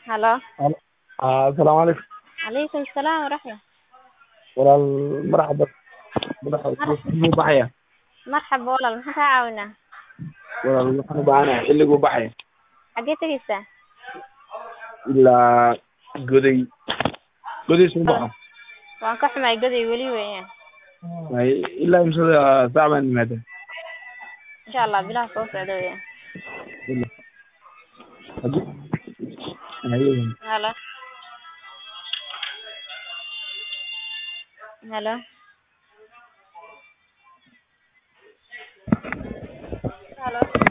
Halo. السلام عليكم. Calaykum salaam waraxma. walaal marxaba muu baxaya Marxaba walaal, maxaan kaa caawinaa? walaal waxaan u baahanahay xilliguu baxaya Xagee tegaysaa? ilaa goday soo baxo Waan ka xumahay goday weli weeyaan. ilaa imsada saac baan imaada Insha Allah bilaha soo socda weeyaan. Halo. Halo. Halo.